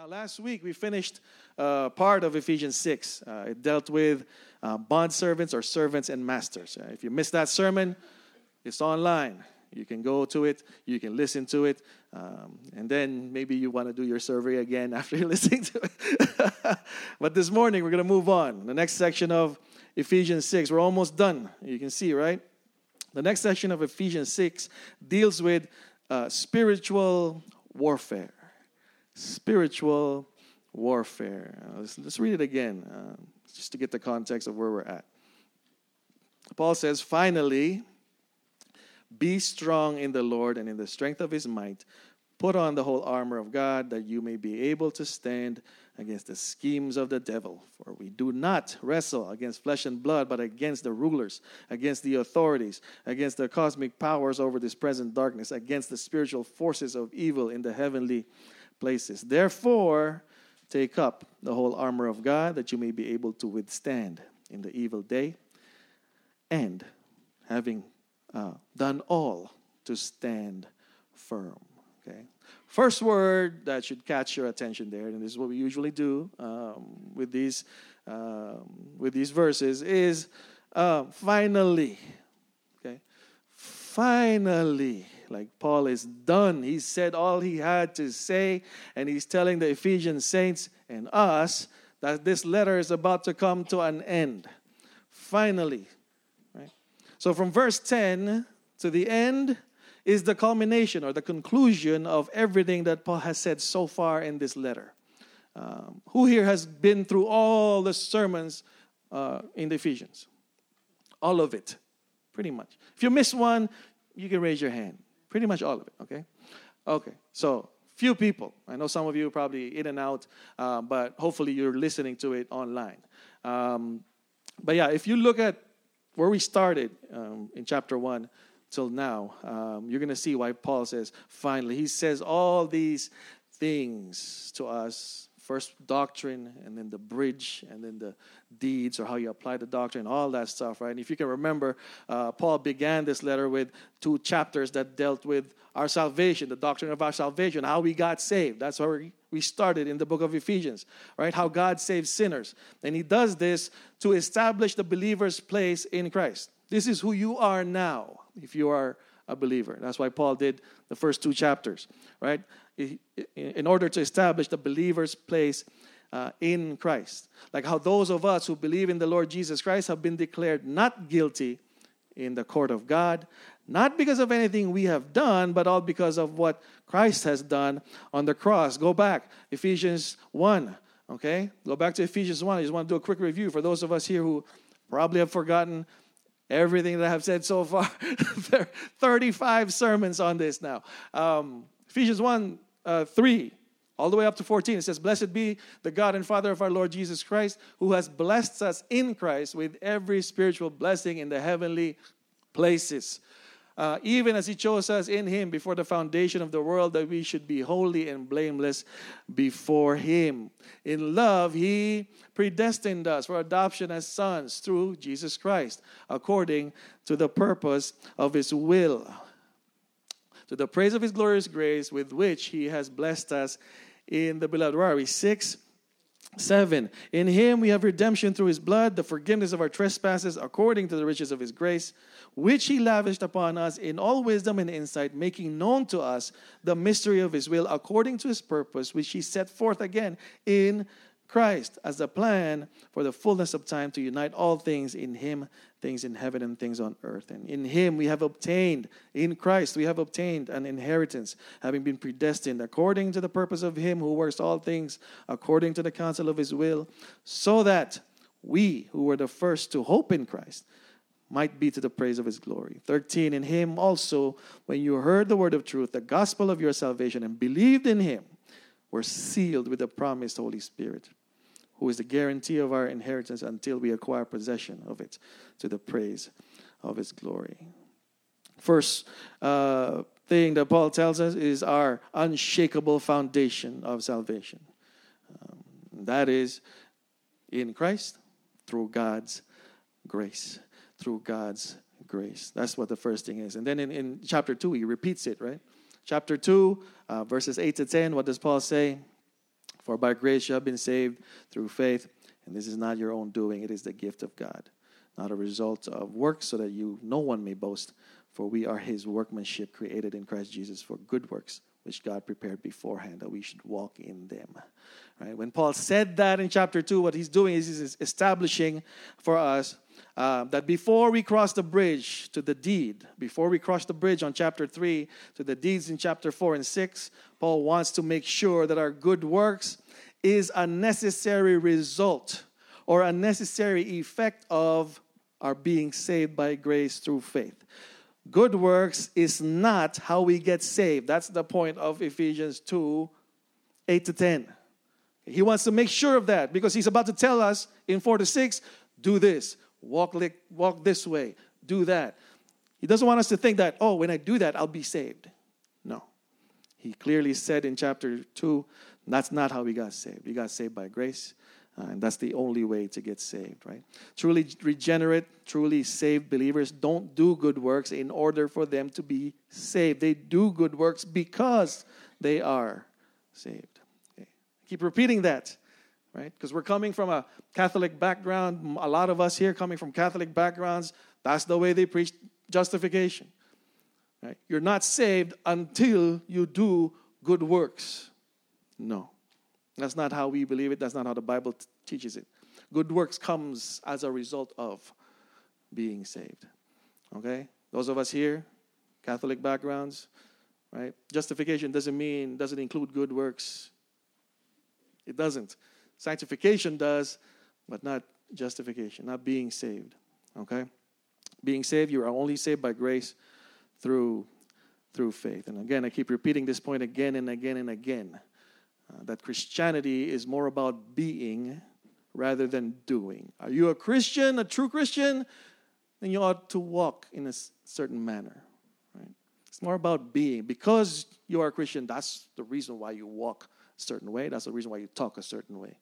Now, last week we finished part of Ephesians 6. It dealt with bondservants or servants and masters. If you missed that sermon, it's online. You can go to it, you can listen to it, and then maybe you want to do your survey again after you're listening to it. But this morning we're going to move on. The next section of Ephesians 6, we're almost done. You can see, right? The next section of Ephesians 6 deals with spiritual warfare. Spiritual warfare. Let's read it again, just to get the context of where we're at. Paul says, finally, be strong in the Lord and in the strength of his might. Put on the whole armor of God, that you may be able to stand against the schemes of the devil. For we do not wrestle against flesh and blood, but against the rulers, against the authorities, against the cosmic powers over this present darkness, against the spiritual forces of evil in the heavenly places. Therefore, take up the whole armor of God, that you may be able to withstand in the evil day, and having done all, to stand firm. Okay. First word that should catch your attention there, and this is what we usually do with these verses, is finally. Okay. Finally. Like Paul is done. He said all he had to say, and he's telling the Ephesian saints and us that this letter is about to come to an end. Finally. Right? So from verse 10 to the end is the culmination or the conclusion of everything that Paul has said so far in this letter. Who here has been through all the sermons in the Ephesians? All of it, pretty much. If you missed one, you can raise your hand. Pretty much all of it, okay? Okay, so few people. I know some of you are probably in and out, but hopefully you're listening to it online. But yeah, if you look at where we started in chapter 1 till now, you're going to see why Paul says, finally. He says all these things to us. First doctrine, and then the bridge, and then the deeds, or how you apply the doctrine, all that stuff, right? And if you can remember, Paul began this letter with 2 chapters that dealt with our salvation, the doctrine of our salvation, how we got saved. That's where we started in the book of Ephesians, right? How God saves sinners. And he does this to establish the believer's place in Christ. This is who you are now, if you are a believer. That's why Paul did the first 2 chapters, right? In order to establish the believer's place in Christ. Like how those of us who believe in the Lord Jesus Christ have been declared not guilty in the court of God, not because of anything we have done, but all because of what Christ has done on the cross. Go back, Ephesians 1, okay? Go back to Ephesians 1. I just want to do a quick review for those of us here who probably have forgotten everything that I have said so far. There are 35 sermons on this now. Ephesians 1, 3, all the way up to 14, it says, blessed be the God and Father of our Lord Jesus Christ, who has blessed us in Christ with every spiritual blessing in the heavenly places. Even as he chose us in him before the foundation of the world, that we should be holy and blameless before him. In love, he predestined us for adoption as sons through Jesus Christ, according to the purpose of his will, to the praise of his glorious grace, with which he has blessed us in the beloved. Where are we? 6, 7. In him we have redemption through his blood, the forgiveness of our trespasses, according to the riches of his grace, which he lavished upon us in all wisdom and insight, making known to us the mystery of his will, according to his purpose, which he set forth again in Christ, as the plan for the fullness of time, to unite all things in him, things in heaven and things on earth. And in him we have obtained, in Christ we have obtained an inheritance, having been predestined according to the purpose of him who works all things according to the counsel of his will, so that we who were the first to hope in Christ might be to the praise of his glory. 13, in him also, when you heard the word of truth, the gospel of your salvation, and believed in him, were sealed with the promised Holy Spirit, who is the guarantee of our inheritance until we acquire possession of it, to the praise of his glory. First thing that Paul tells us is our unshakable foundation of salvation. That is in Christ, through God's grace. Through God's grace. That's what the first thing is. And then in chapter 2, he repeats it, right? Chapter 2, verses 8 to 10, what does Paul say? For by grace you have been saved through faith, and this is not your own doing, it is the gift of God, not a result of works, so that no one may boast. For we are his workmanship, created in Christ Jesus for good works, which God prepared beforehand that we should walk in them. Right? When Paul said that in chapter 2, what he's doing is he's establishing for us that before we cross the bridge to the deed, before we cross the bridge on chapter 3 to the deeds in chapter 4 and 6, Paul wants to make sure that our good works is a necessary result or a necessary effect of our being saved by grace through faith. Good works is not how we get saved. That's the point of Ephesians 2, 8-10. He wants to make sure of that because he's about to tell us in 4-6, do this, walk this way, do that. He doesn't want us to think that, when I do that, I'll be saved. No. He clearly said in chapter 2, that's not how we got saved. We got saved by grace. And that's the only way to get saved, right? Truly regenerate, truly saved believers don't do good works in order for them to be saved. They do good works because they are saved. Okay. Keep repeating that, right? Because we're coming from a Catholic background. A lot of us here coming from Catholic backgrounds, that's the way they preach justification. Right? You're not saved until you do good works. No. That's not how we believe it. That's not how the Bible teaches it. Good works comes as a result of being saved. Okay? Those of us here, Catholic backgrounds, right? Justification doesn't include good works. It doesn't. Sanctification does, but not justification, not being saved. Okay? Being saved, you are only saved by grace through faith. And again, I keep repeating this point again and again and again. That Christianity is more about being rather than doing. Are you a Christian, a true Christian? Then you ought to walk in a certain manner. Right? It's more about being. Because you are a Christian, that's the reason why you walk a certain way. That's the reason why you talk a certain way.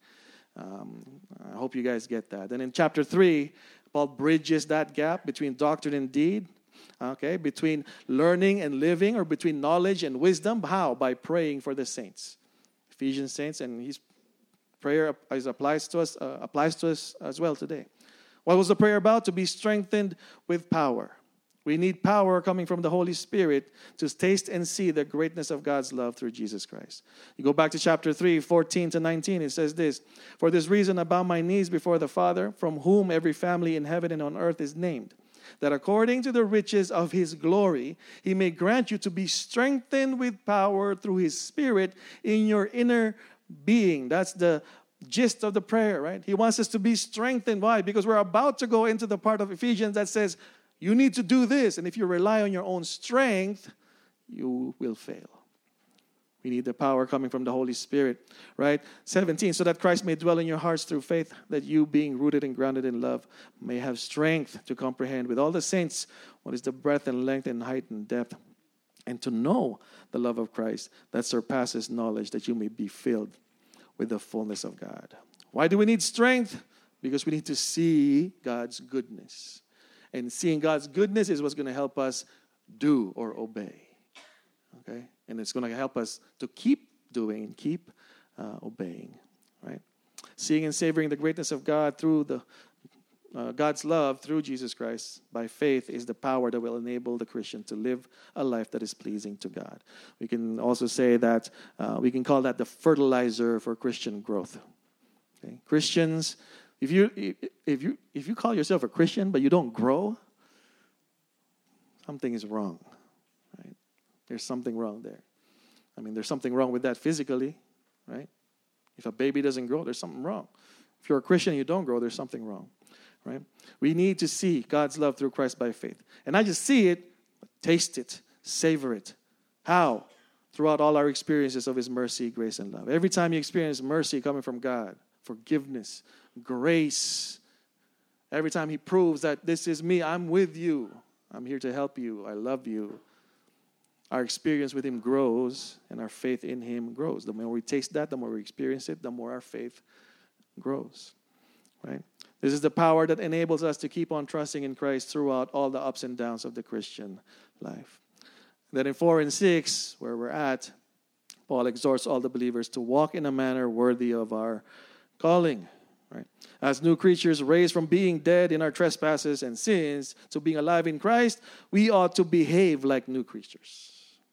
I hope you guys get that. And in chapter 3, Paul bridges that gap between doctrine and deed. Okay, between learning and living, or between knowledge and wisdom. How? By praying for the saints. Ephesians saints, and his prayer applies to us as well today. What was the prayer about? To be strengthened with power. We need power coming from the Holy Spirit to taste and see the greatness of God's love through Jesus Christ. You go back to chapter 3, 14-19, it says this, "For this reason I bow my knees before the Father, from whom every family in heaven and on earth is named, that according to the riches of his glory, he may grant you to be strengthened with power through his Spirit in your inner being." That's the gist of the prayer, right? He wants us to be strengthened. Why? Because we're about to go into the part of Ephesians that says, you need to do this. And if you rely on your own strength, you will fail. We need the power coming from the Holy Spirit, right? 17, so that Christ may dwell in your hearts through faith, that you, being rooted and grounded in love, may have strength to comprehend with all the saints what is the breadth and length and height and depth, and to know the love of Christ that surpasses knowledge, that you may be filled with the fullness of God. Why do we need strength? Because we need to see God's goodness. And seeing God's goodness is what's going to help us do or obey. Okay? And it's going to help us to keep doing and keep obeying, right? Seeing and savoring the greatness of God through God's love through Jesus Christ by faith is the power that will enable the Christian to live a life that is pleasing to God. We can also say that we can call that the fertilizer for Christian growth. Okay? Christians, if you call yourself a Christian but you don't grow, something is wrong. Right? There's something wrong there. I mean, there's something wrong with that physically, right? If a baby doesn't grow, there's something wrong. If you're a Christian and you don't grow, there's something wrong, right? We need to see God's love through Christ by faith. And not just see it, but taste it, savor it. How? Throughout all our experiences of his mercy, grace, and love. Every time you experience mercy coming from God, forgiveness, grace, every time he proves that this is me, I'm with you, I'm here to help you, I love you, our experience with him grows and our faith in him grows. The more we taste that, the more we experience it, the more our faith grows, right? This is the power that enables us to keep on trusting in Christ throughout all the ups and downs of the Christian life. Then in 4 and 6, where we're at, Paul exhorts all the believers to walk in a manner worthy of our calling. Right? As new creatures raised from being dead in our trespasses and sins to being alive in Christ, we ought to behave like new creatures.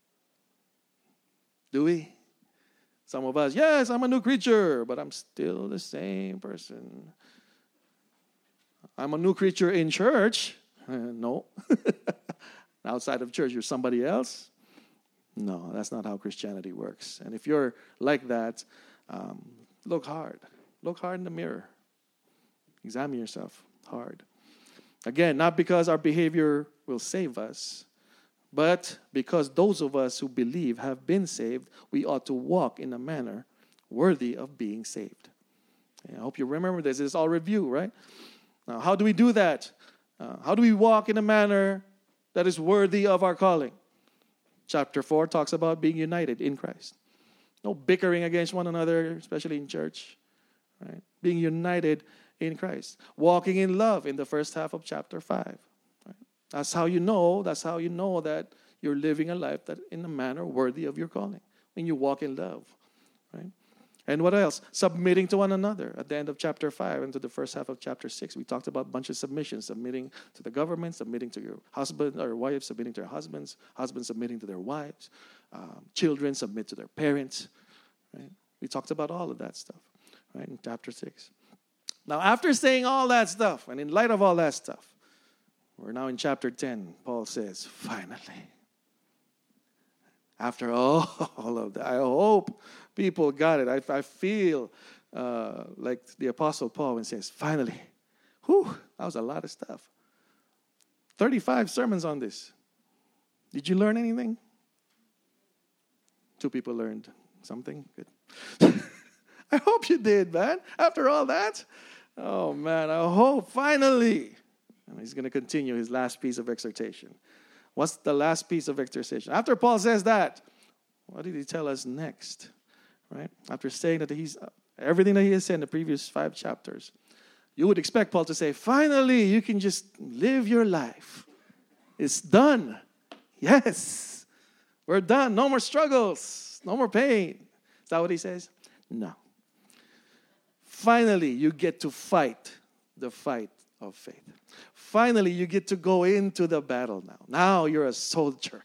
Do we? Some of us, yes, I'm a new creature, but I'm still the same person. I'm a new creature in church. No. Outside of church, you're somebody else. No, that's not how Christianity works. And if you're like that, look hard. Look hard in the mirror. Examine yourself hard. Again, not because our behavior will save us, but because those of us who believe have been saved, we ought to walk in a manner worthy of being saved. And I hope you remember this. It's all review, right? Now, how do we do that? How do we walk in a manner that is worthy of our calling? Chapter 4 talks about being united in Christ. No bickering against one another, especially in church. Right? Being united in Christ. Walking in love in the first half of chapter 5. Right? That's how you know that you're living a life that in a manner worthy of your calling. When you walk in love. Right? And what else? Submitting to one another. At the end of chapter 5 and to the first half of chapter 6, we talked about a bunch of submissions. Submitting to the government, submitting to your husband or wife, submitting to their husbands, husbands submitting to their wives, children submit to their parents. Right? We talked about all of that stuff, right, in chapter 6. Now, after saying all that stuff, and in light of all that stuff, we're now in chapter 10. Paul says, finally, after all of that, I hope people got it. I feel like the Apostle Paul when he says, finally, that was a lot of stuff. 35 sermons on this. Did you learn anything? 2 people learned something. Good. I hope you did, man. After all that, oh, man, I hope finally. And he's going to continue his last piece of exhortation. What's the last piece of exhortation? After Paul says that, what did he tell us next? Right? After saying that he's everything that he has said in the previous 5 chapters, you would expect Paul to say, finally, you can just live your life. It's done. Yes. We're done. No more struggles. No more pain. Is that what he says? No. Finally, you get to fight the fight of faith. Finally, you get to go into the battle now. Now you're a soldier.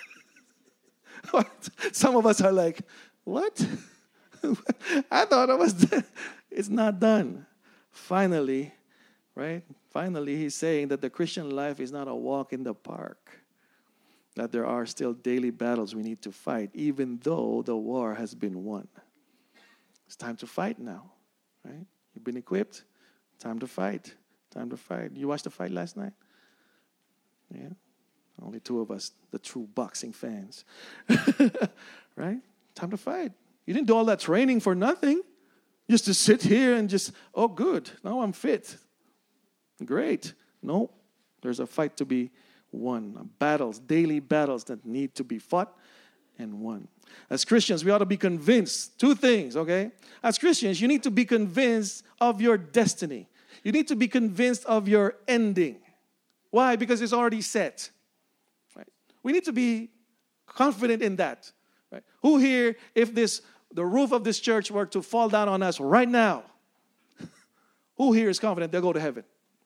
Some of us are like, what? I thought I was done. It's not done. Finally, right? Finally, he's saying that the Christian life is not a walk in the park. That there are still daily battles we need to fight, even though the war has been won. It's time to fight now, right? You've been equipped. Time to fight. Time to fight. You watched the fight last night? Yeah. Only 2 of us, the true boxing fans. Right? Time to fight. You didn't do all that training for nothing. Just to sit here and just, oh, good. Now I'm fit. Great. No. There's a fight to be won. Battles, daily battles that need to be fought and won. As Christians, we ought to be convinced. 2 things, okay? As Christians, you need to be convinced of your destiny. You need to be convinced of your ending. Why? Because it's already set. Right? We need to be confident in that. Right? Who here, if the roof of this church were to fall down on us right now, who here is confident they'll go to heaven?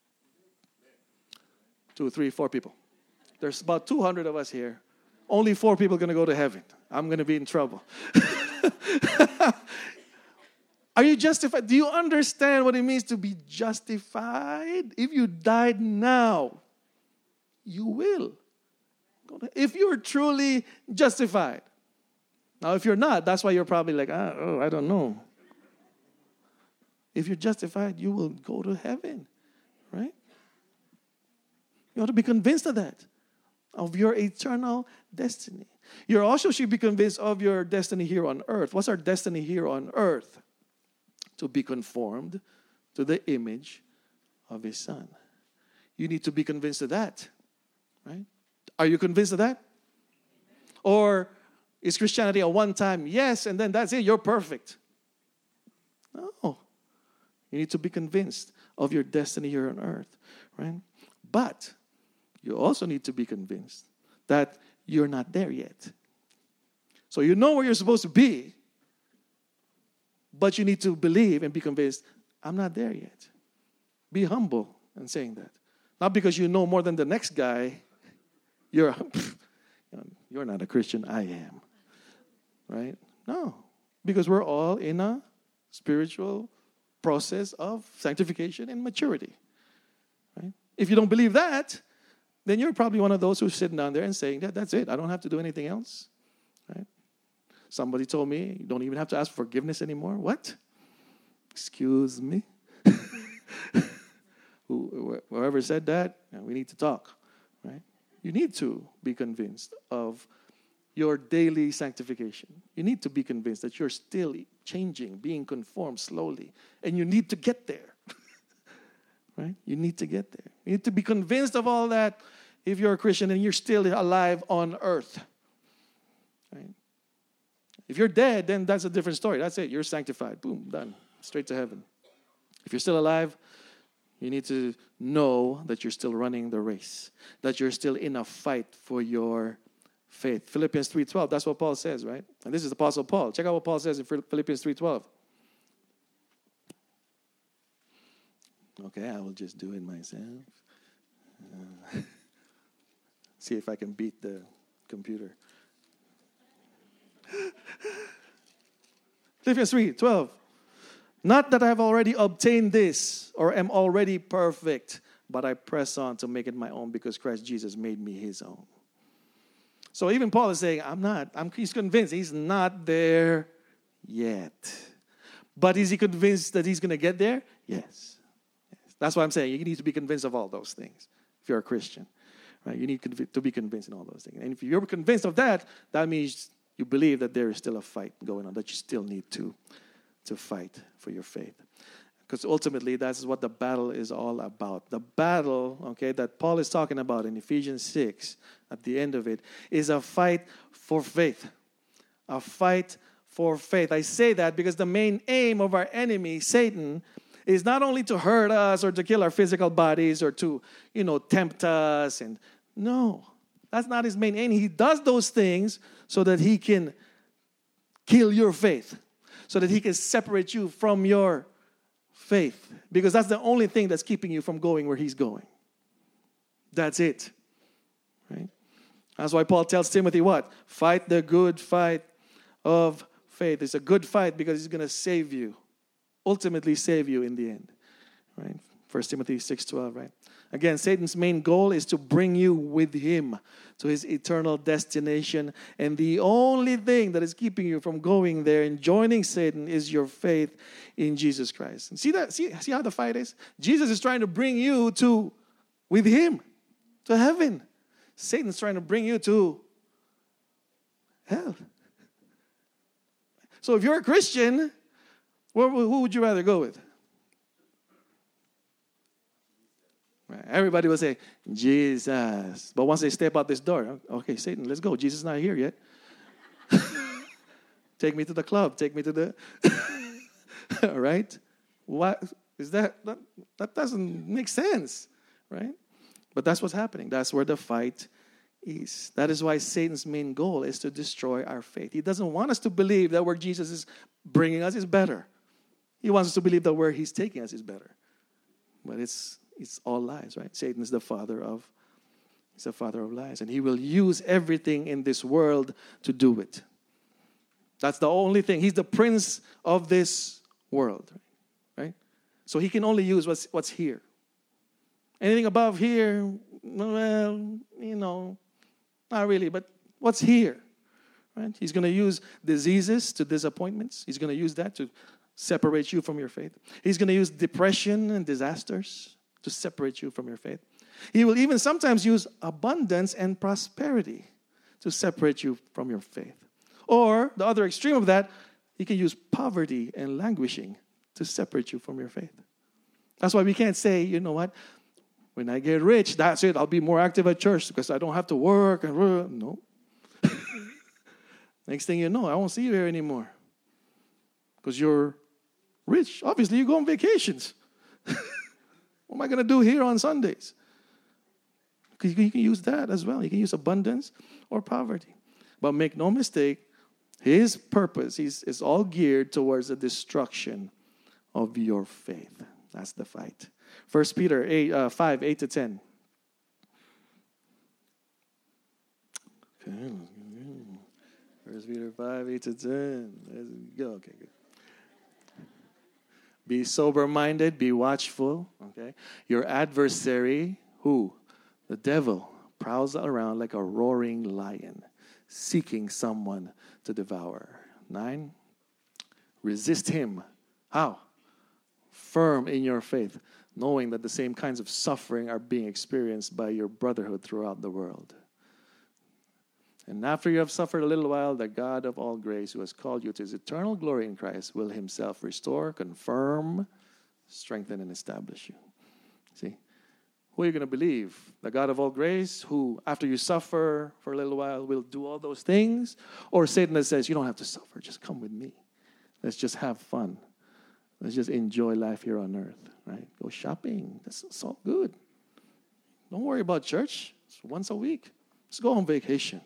2, 3, 4 people. There's about 200 of us here. Only 4 people are going to go to heaven. I'm going to be in trouble. Are you justified? Do you understand what it means to be justified? If you died now, you will. If you're truly justified. Now, if you're not, that's why you're probably like, I don't know. If you're justified, you will go to heaven, right? You ought to be convinced of that, of your eternal destiny. You also should be convinced of your destiny here on earth. What's our destiny here on earth? To be conformed to the image of His Son. You need to be convinced of that, right? Are you convinced of that? Or is Christianity a one-time yes, and then that's it, you're perfect? No. You need to be convinced of your destiny here on earth, right? But you also need to be convinced that you're not there yet. So you know where you're supposed to be, but you need to believe and be convinced, I'm not there yet. Be humble in saying that. Not because you know more than the next guy, you're not a Christian, I am. Right? No. Because we're all in a spiritual process of sanctification and maturity. Right? If you don't believe that, then you're probably one of those who's sitting down there and saying, that's it. I don't have to do anything else. Right? Somebody told me, you don't even have to ask for forgiveness anymore. What? Excuse me? Whoever said that, we need to talk. Right? You need to be convinced of your daily sanctification. You need to be convinced that you're still changing, being conformed slowly. And you need to get there. Right? You need to get there. You need to be convinced of all that if you're a Christian and you're still alive on earth. Right? If you're dead, then that's a different story. That's it. You're sanctified. Boom, done. Straight to heaven. If you're still alive, you need to know that you're still running the race, that you're still in a fight for your faith. Philippians 3:12, that's what Paul says, right? And this is Apostle Paul. Check out what Paul says in Philippians 3:12. Okay, I will just do it myself. See if I can beat the computer. Philippians 3:12. Not that I have already obtained this or am already perfect, but I press on to make it my own because Christ Jesus made me his own. So even Paul is saying, he's convinced he's not there yet. But is he convinced that he's going to get there? Yes. That's what I'm saying. You need to be convinced of all those things if you're a Christian. Right? You need to be convinced in all those things. And if you're convinced of that, that means you believe that there is still a fight going on, that you still need to fight for your faith. Because ultimately, that's what the battle is all about. The battle, okay, that Paul is talking about in Ephesians 6, at the end of it, is a fight for faith. A fight for faith. I say that because the main aim of our enemy, Satan, is not only to hurt us or to kill our physical bodies or to, tempt us. And no, that's not his main aim. He does those things so that he can kill your faith, so that he can separate you from your faith, because that's the only thing that's keeping you from going where he's going. That's it. Right? That's why Paul tells Timothy what? Fight the good fight of faith. It's a good fight because he's going to save you. Ultimately save you in the end. Right? 1 Timothy 6:12, right? Again, Satan's main goal is to bring you with him to his eternal destination. And the only thing that is keeping you from going there and joining Satan is your faith in Jesus Christ. And see that? See how the fight is? Jesus is trying to bring you with him, to heaven. Satan's trying to bring you to hell. So if you're a Christian, who would you rather go with? Right. Everybody will say, Jesus. But once they step out this door, okay, Satan, let's go. Jesus is not here yet. Take me to the club. Take me to the... All right? What is that? That doesn't make sense, right? But that's what's happening. That's where the fight is. That is why Satan's main goal is to destroy our faith. He doesn't want us to believe that where Jesus is bringing us is better. He wants us to believe that where he's taking us is better. But it's all lies, right? Satan is the father of lies. And he will use everything in this world to do it. That's the only thing. He's the prince of this world, right? So he can only use what's here. Anything above here, well, not really, but what's here, right? He's going to use diseases to disappointments. He's going to use that to separate you from your faith. He's going to use depression and disasters to separate you from your faith. He will even sometimes use abundance and prosperity to separate you from your faith. Or the other extreme of that, he can use poverty and languishing to separate you from your faith. That's why we can't say, you know what, when I get rich, that's it, I'll be more active at church because I don't have to work. No. Next thing you know, I won't see you here anymore because you're rich. Obviously, you go on vacations. What am I going to do here on Sundays? Because you can use that as well. You can use abundance or poverty. But make no mistake, His purpose is all geared towards the destruction of your faith. That's the fight. 1 Peter 5, 8 to 10. Okay. 1 Peter 5, 8 to 10. Let's go. Okay, good. Be sober-minded, be watchful. Okay. Your adversary, who? The devil, prowls around like a roaring lion, seeking someone to devour. 9. Resist him. How? Firm in your faith, knowing that the same kinds of suffering are being experienced by your brotherhood throughout the world. And after you have suffered a little while, the God of all grace, who has called you to his eternal glory in Christ, will himself restore, confirm, strengthen, and establish you. See? Who are you going to believe? The God of all grace, who, after you suffer for a little while, will do all those things? Or Satan that says, you don't have to suffer, just come with me. Let's just have fun. Let's just enjoy life here on earth, right? Go shopping. That's all good. Don't worry about church. It's once a week. Let's go on vacation.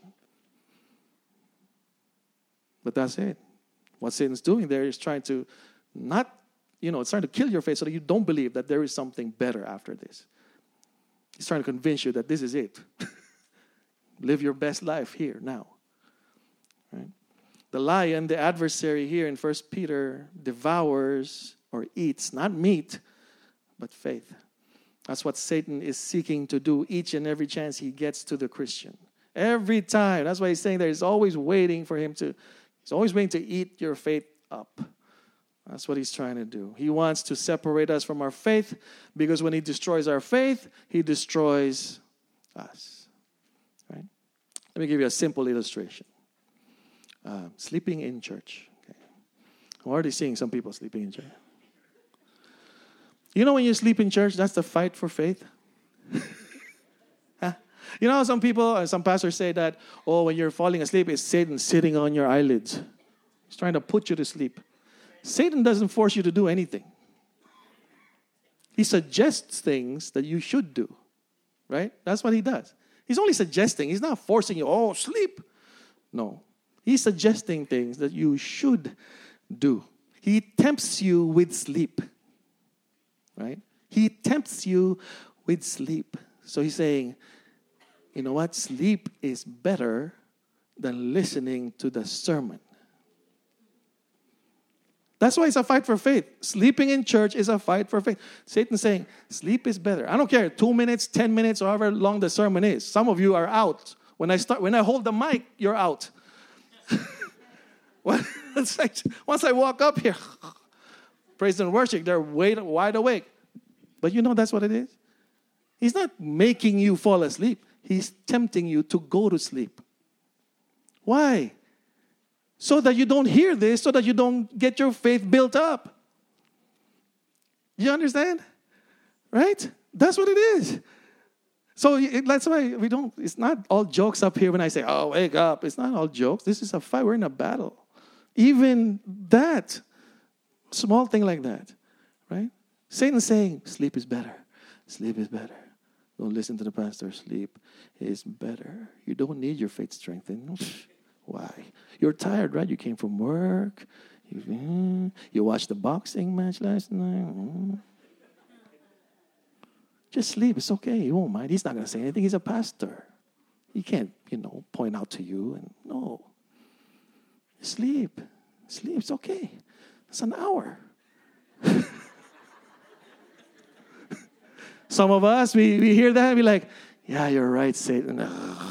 But that's it. What Satan's doing there is trying to it's trying to kill your faith so that you don't believe that there is something better after this. He's trying to convince you that this is it. Live your best life here, now. Right? The lion, the adversary here in 1 Peter, devours or eats, not meat, but faith. That's what Satan is seeking to do each and every chance he gets to the Christian. Every time. That's why he's saying there. He's always waiting to eat your faith up. That's what he's trying to do. He wants to separate us from our faith, because when he destroys our faith, he destroys us. Right? Let me give you a simple illustration. Sleeping in church. Okay. I'm already seeing some people sleeping in church. You know when you sleep in church, that's the fight for faith. Huh? You know, some people, some pastors say that, when you're falling asleep, it's Satan sitting on your eyelids. He's trying to put you to sleep. Satan doesn't force you to do anything. He suggests things that you should do, right? That's what he does. He's only suggesting. He's not forcing you, sleep. No. He's suggesting things that you should do. He tempts you with sleep, right? He tempts you with sleep. So he's saying, you know what? Sleep is better than listening to the sermon. That's why it's a fight for faith. Sleeping in church is a fight for faith. Satan's saying, sleep is better. I don't care, 2 minutes, 10 minutes, or however long the sermon is. Some of you are out. When I hold the mic, you're out. It's like, once I walk up here, praise and worship, they're wide awake. But that's what it is. He's not making you fall asleep. He's tempting you to go to sleep. Why? So that you don't hear this, so that you don't get your faith built up. You understand? Right? That's what it is. So that's why it's not all jokes up here when I say, wake up. It's not all jokes. This is a fight. We're in a battle. Even that, small thing like that, right? Satan's saying, sleep is better. Sleep is better. Don't listen to the pastor. Sleep is better. You don't need your faith strengthened. Why? You're tired, right? You came from work. You watched the boxing match last night. Just sleep. It's okay. He won't mind. He's not going to say anything. He's a pastor. He can't, point out to you. No. Sleep. Sleep. It's okay. It's an hour. Some of us, we hear that and we're like, yeah, you're right, Satan.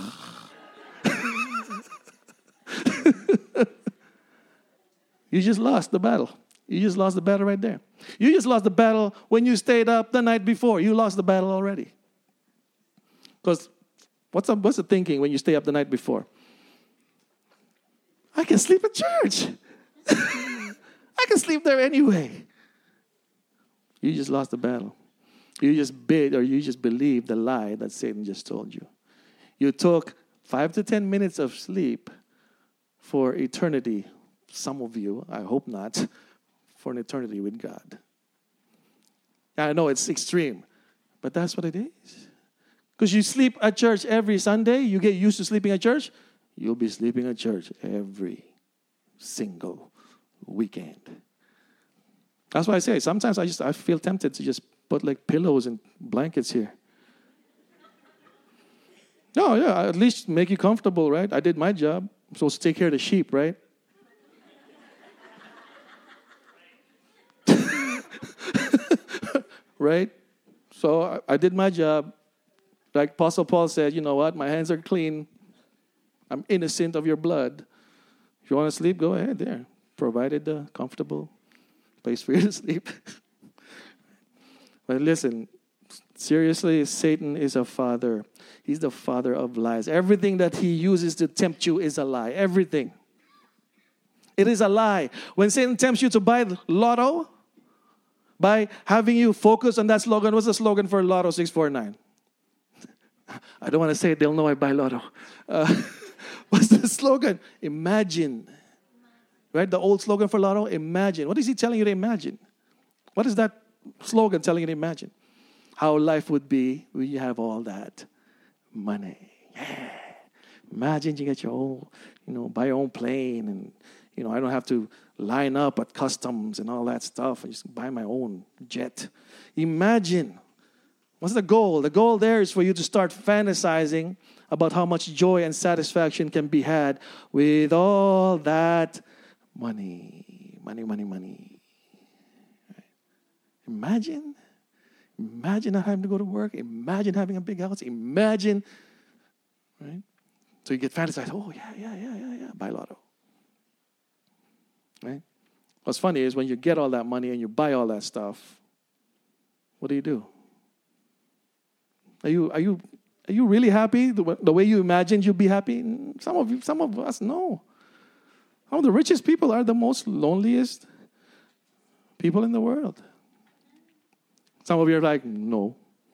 You just lost the battle. You just lost the battle right there. You just lost the battle when you stayed up the night before. You lost the battle already. Because what's the thinking when you stay up the night before? I can sleep at church. I can sleep there anyway. You just lost the battle. You just believed the lie that Satan just told you. You took 5 to 10 minutes of sleep for eternity. Some of you, I hope not, for an eternity with God. I know it's extreme, but that's what it is. Because you sleep at church every Sunday, you get used to sleeping at church, you'll be sleeping at church every single weekend. That's why I say sometimes I feel tempted to just put like pillows and blankets here. No, yeah, at least make you comfortable, right? I did my job. I'm supposed to take care of the sheep, right? Right? So I did my job. Like Apostle Paul said, you know what? My hands are clean. I'm innocent of your blood. If you want to sleep, go ahead there. Provided a comfortable place for you to sleep. But listen, seriously, Satan is a father. He's the father of lies. Everything that he uses to tempt you is a lie. Everything. It is a lie. When Satan tempts you to buy lotto, by having you focus on that slogan. What's the slogan for Lotto 649? I don't want to say it. They'll know I buy lotto. What's the slogan? Imagine. Right? The old slogan for lotto, imagine. What is he telling you to imagine? What is that slogan telling you to imagine? How life would be when you have all that money. Yeah. Imagine you get your own, buy your own plane and, I don't have to line up at customs and all that stuff. I just buy my own jet. Imagine. What's the goal? The goal there is for you to start fantasizing about how much joy and satisfaction can be had with all that money. Money. Right? Imagine not having to go to work. Imagine having a big house. Imagine, right? So you get fantasized. Oh, yeah. Buy lotto. Right? What's funny is when you get all that money and you buy all that stuff, what do? Are you really happy the way you imagined you'd be happy? Some of us, no. Some of the richest people are the most loneliest people in the world. Some of you are like, no.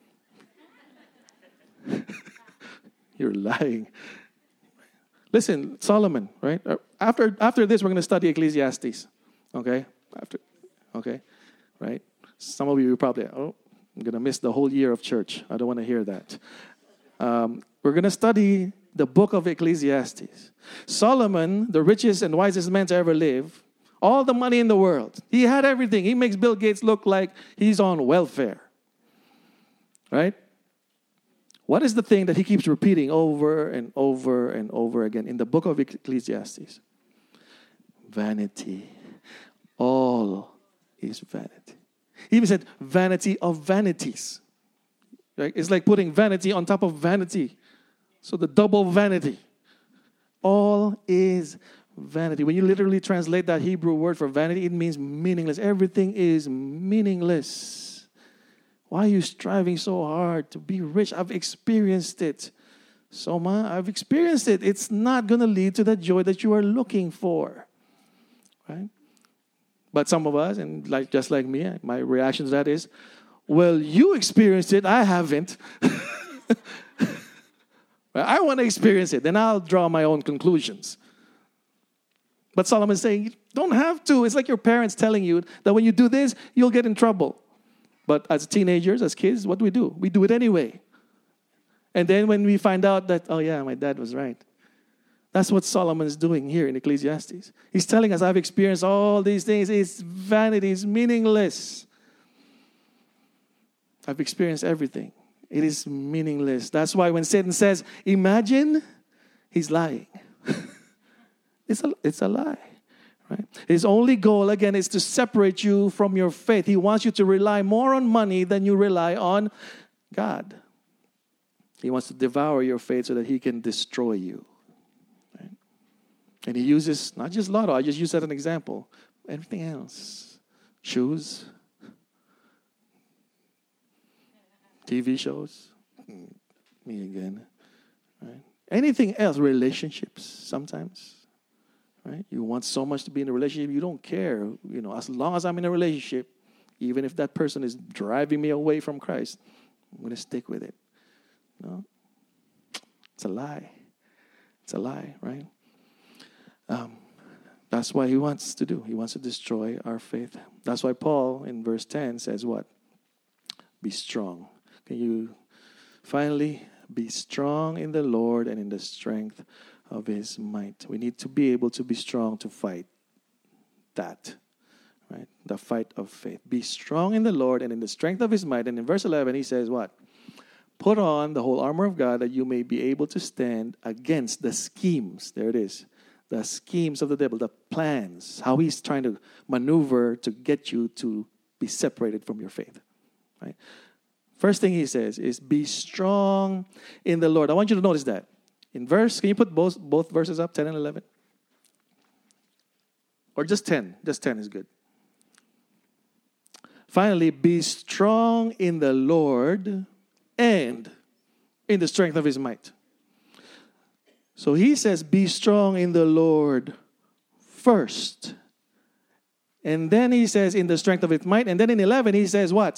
You're lying. Listen, Solomon, right? After this, we're going to study Ecclesiastes. Okay? Right? Some of you are probably, I'm going to miss the whole year of church. I don't want to hear that. We're going to study the book of Ecclesiastes. Solomon, the richest and wisest man to ever live, all the money in the world. He had everything. He makes Bill Gates look like he's on welfare. Right? What is the thing that he keeps repeating over and over and over again in the book of Ecclesiastes? Vanity. All is vanity. He even said vanity of vanities. Right? It's like putting vanity on top of vanity. So the double vanity. All is vanity. When you literally translate that Hebrew word for vanity, it means meaningless. Everything is meaningless. Why are you striving so hard to be rich? I've experienced it. Soma, I've experienced it. It's not going to lead to the joy that you are looking for. Right? But some of us, and just like me, my reaction to that is, well, you experienced it. I haven't. I want to experience it. Then I'll draw my own conclusions. But Solomon's saying, you don't have to. It's like your parents telling you that when you do this, you'll get in trouble. But as teenagers, as kids, what do? We do it anyway. And then when we find out that, oh yeah, my dad was right. That's what Solomon's doing here in Ecclesiastes. He's telling us, I've experienced all these things. It's vanity. It's meaningless. I've experienced everything. It is meaningless. That's why when Satan says, imagine, he's lying. It's a lie. Right? His only goal, again, is to separate you from your faith. He wants you to rely more on money than you rely on God. He wants to devour your faith so that he can destroy you. Right? And he uses not just lotto. I just use that as an example. Everything else. Shoes. TV shows. Me again. Right? Anything else. Relationships sometimes. Right? You want so much to be in a relationship, you don't care. As long as I'm in a relationship, even if that person is driving me away from Christ, I'm going to stick with it. No? It's a lie. It's a lie, right? That's what he wants to do. He wants to destroy our faith. That's why Paul in verse 10 says what? Be strong. Can you finally be strong in the Lord and in the strength of his might? We need to be able to be strong to fight. that. Right? The fight of faith. Be strong in the Lord and in the strength of his might. And in verse 11, he says what? Put on the whole armor of God that you may be able to stand against the schemes. There it is. The schemes of the devil, the plans, how he's trying to maneuver to get you to be separated from your faith. Right? First thing he says is be strong in the Lord. I want you to notice that. Can you put both verses up, 10 and 11? Or just 10. Just 10 is good. Finally, be strong in the Lord and in the strength of his might. So he says, be strong in the Lord first. And then he says, in the strength of his might. And then in 11, he says what?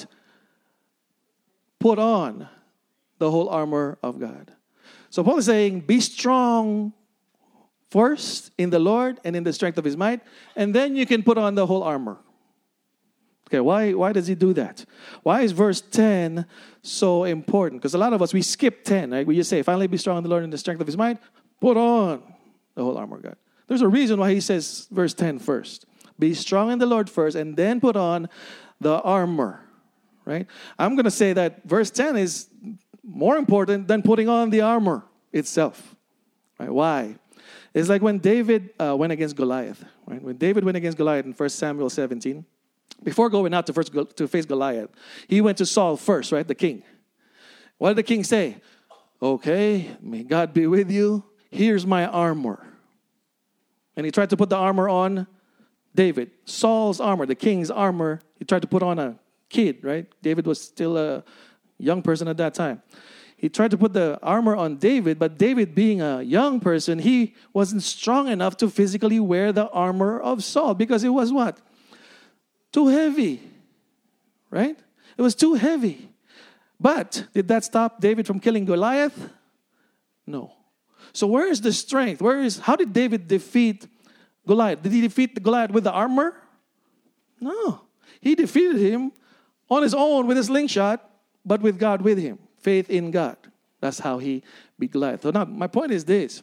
Put on the whole armor of God. So Paul is saying, be strong first in the Lord and in the strength of his might. And then you can put on the whole armor. Okay, why does he do that? Why is verse 10 so important? Because a lot of us, we skip 10, right? We just say, finally be strong in the Lord and the strength of his might. Put on the whole armor of God. There's a reason why he says verse 10 first. Be strong in the Lord first and then put on the armor, right? I'm going to say that verse 10 is more important than putting on the armor itself. Right? Why? It's like when David went against Goliath. Right? When David went against Goliath in 1 Samuel 17, before going out to face Goliath, he went to Saul first, right? The king. What did the king say? Okay, may God be with you. Here's my armor. And he tried to put the armor on David. Saul's armor, the king's armor, he tried to put on a kid, right? David was still a young person at that time. He tried to put the armor on David, but David being a young person, he wasn't strong enough to physically wear the armor of Saul because it was what? Too heavy, right? It was too heavy. But did that stop David from killing Goliath? No. So where is the strength? How did David defeat Goliath? Did he defeat Goliath with the armor? No. He defeated him on his own with a slingshot, but with God with him. Faith in God. That's how he beat Goliath. So now, my point is this.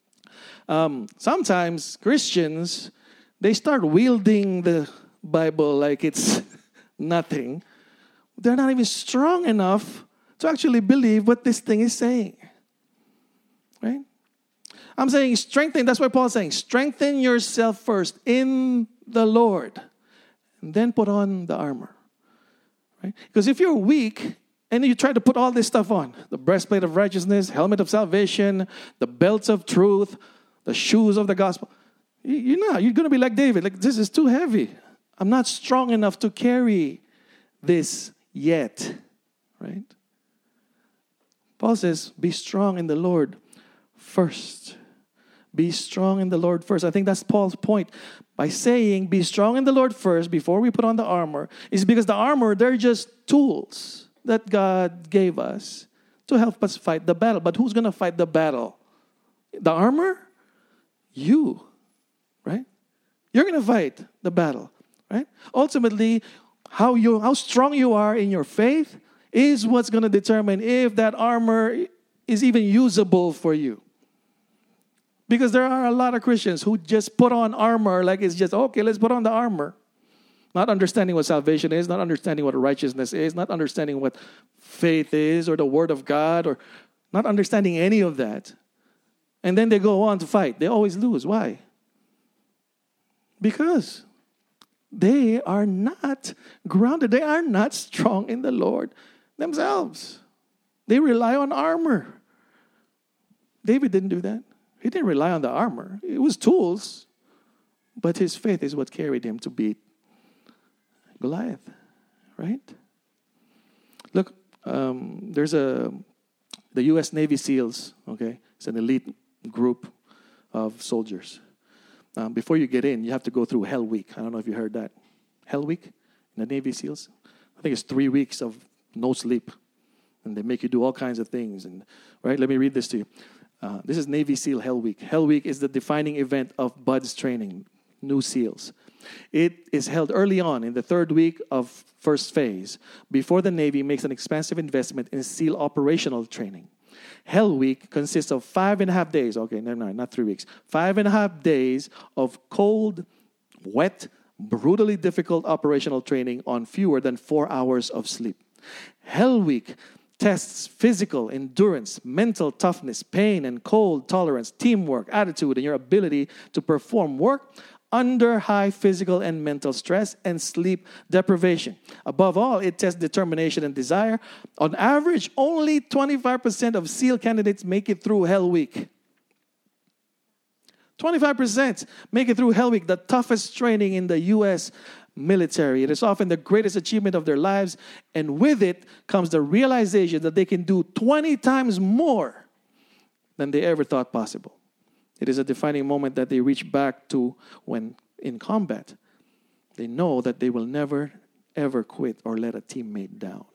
Sometimes Christians, they start wielding the Bible like it's nothing. They're not even strong enough to actually believe what this thing is saying. Right? I'm saying strengthen. That's why Paul's saying strengthen yourself first in the Lord. And then put on the armor. Right? Because if you're weak and you try to put all this stuff on, the breastplate of righteousness, helmet of salvation, the belts of truth, the shoes of the gospel, you're going to be like David. Like, this is too heavy. I'm not strong enough to carry this yet. Right? Paul says, be strong in the Lord first. Be strong in the Lord first. I think that's Paul's point. By saying, be strong in the Lord first before we put on the armor, is because the armor, they're just tools that God gave us to help us fight the battle. But who's going to fight the battle? The armor? You. Right? You're going to fight the battle. Right? Ultimately, how strong you are in your faith is what's going to determine if that armor is even usable for you. Because there are a lot of Christians who just put on armor like it's just, okay, let's put on the armor. Not understanding what salvation is, not understanding what righteousness is, not understanding what faith is or the Word of God, or not understanding any of that. And then they go on to fight. They always lose. Why? Because they are not grounded. They are not strong in the Lord themselves. They rely on armor. David didn't do that. He didn't rely on the armor. It was tools. But his faith is what carried him to beat Goliath. Right? Look, there's the U.S. Navy SEALs. Okay? It's an elite group of soldiers. Before you get in, you have to go through Hell Week. I don't know if you heard that. Hell Week in the Navy SEALs. I think it's 3 weeks of no sleep. And they make you do all kinds of things. And right, let me read this to you. This is Navy SEAL Hell Week. Hell Week is the defining event of BUD/S training, new SEALs. It is held early on in the 3rd week of first phase before the Navy makes an expansive investment in SEAL operational training. Hell Week consists of 5.5 days. Okay, no, not 3 weeks. 5.5 days of cold, wet, brutally difficult operational training on fewer than 4 hours of sleep. Hell Week tests physical endurance, mental toughness, pain and cold tolerance, teamwork, attitude, and your ability to perform work under high physical and mental stress and sleep deprivation. Above all, it tests determination and desire. On average, only 25% of SEAL candidates make it through Hell Week. 25% make it through Hell Week, the toughest training in the U.S. military. It is often the greatest achievement of their lives, and with it comes the realization that they can do 20 times more than they ever thought possible. It is a defining moment that they reach back to when in combat. They know that they will never, ever quit or let a teammate down.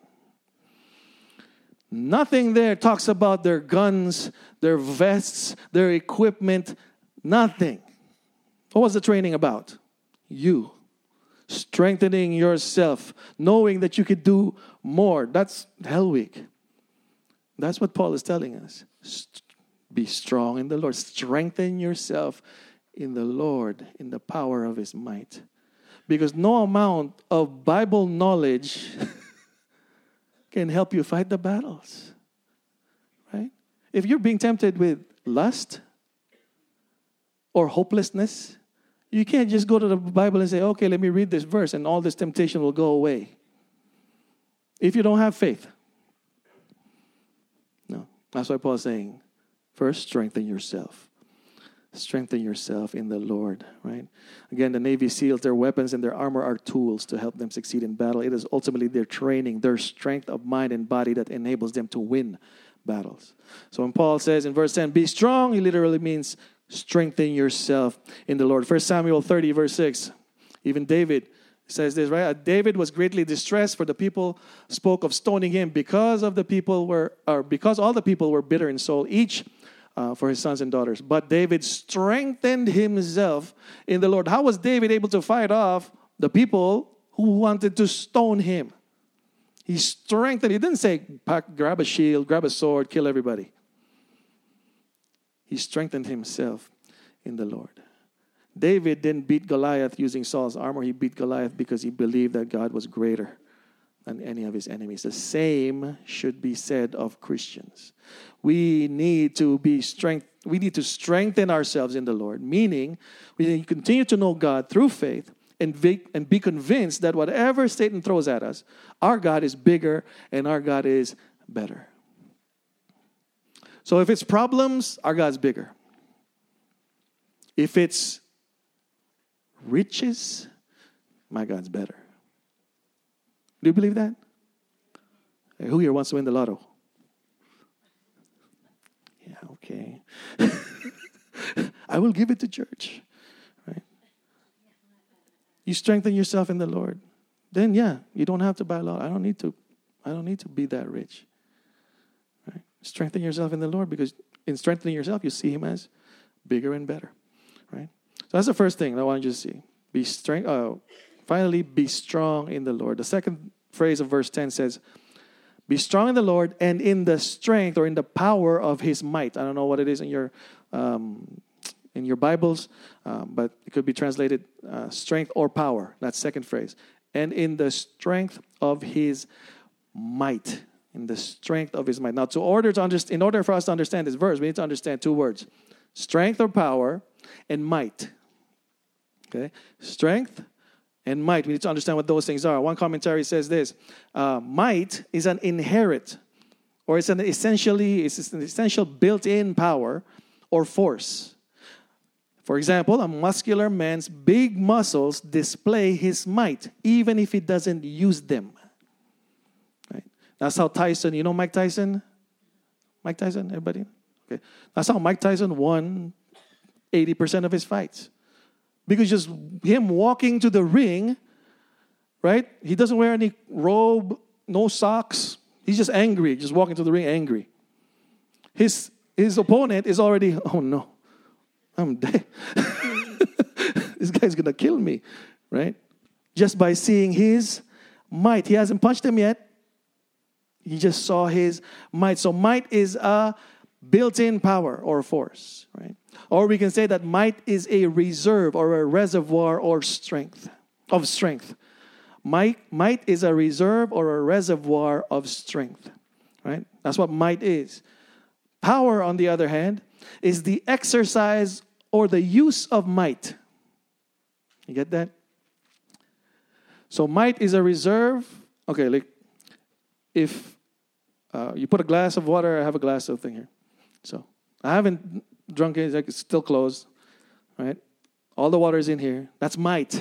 Nothing there talks about their guns, their vests, their equipment, nothing. What was the training about? You. Strengthening yourself, knowing that you could do more. That's Hell Week. That's what Paul is telling us. Be strong in the Lord. Strengthen yourself in the Lord, in the power of His might. Because no amount of Bible knowledge can help you fight the battles. Right? If you're being tempted with lust or hopelessness, you can't just go to the Bible and say, okay, let me read this verse and all this temptation will go away. If you don't have faith. No. That's why Paul's saying, first, strengthen yourself. Strengthen yourself in the Lord, right? Again, the Navy SEALs, their weapons and their armor are tools to help them succeed in battle. It is ultimately their training, their strength of mind and body that enables them to win battles. So when Paul says in verse 10, be strong, he literally means strengthen yourself in the Lord. 1 Samuel 30, verse 6. Even David says this, right? David was greatly distressed, for the people spoke of stoning him because all the people were bitter in soul, each for his sons and daughters. But David strengthened himself in the Lord. How was David able to fight off the people who wanted to stone him? He strengthened. He didn't say, grab a shield, grab a sword, kill everybody. He strengthened himself in the Lord. David didn't beat Goliath using Saul's armor. He beat Goliath because he believed that God was greater than any of his enemies. The same should be said of Christians. We need to strengthen ourselves in the Lord, meaning we need to continue to know God through faith and be convinced that whatever Satan throws at us, our God is bigger and our God is better. So if it's problems, our God's bigger. If it's riches, my God's better. Do you believe that? Hey, who here wants to win the lotto? Yeah, okay. I will give it to church. Right? You strengthen yourself in the Lord. Then you don't have to buy a lotto. I don't need to be that rich. Right? Strengthen yourself in the Lord, because in strengthening yourself, you see Him as bigger and better. Right? So that's the first thing I want you to see. Finally, be strong in the Lord. The second phrase of verse 10 says, be strong in the Lord and in the strength or in the power of His might. I don't know what it is in your Bibles, but it could be translated strength or power. That's second phrase. And in the strength of His might. In the strength of His might. Now, in order for us to understand this verse, we need to understand two words. Strength or power and might. Okay? Strength and might. We need to understand what those things are. One commentary says this. Might is an inherent, or it's an essential built-in power or force. For example, a muscular man's big muscles display his might, even if he doesn't use them. Right? That's how Tyson, you know Mike Tyson? Mike Tyson, everybody? Okay. That's how Mike Tyson won 80% of his fights. Because just him walking to the ring, right? He doesn't wear any robe, no socks. He's just angry, just walking to the ring angry. His opponent is already, oh no, I'm dead. This guy's going to kill me, right? Just by seeing his might. He hasn't punched him yet. He just saw his might. So might is a built-in power or force, right? Or we can say that might is a reserve or a reservoir or strength. of strength. Might is a reserve or a reservoir of strength, right? That's what might is. Power, on the other hand, is the exercise or the use of might. You get that? So might is a reserve. Okay, like if you put a glass of water, I have a glass of thing here. So I haven't drunk it, it's still closed, right? All the water is in here. That's might.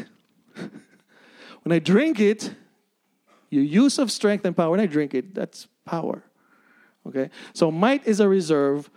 When I drink it, your use of strength and power, when I drink it, that's power. Okay? So might is a reserve.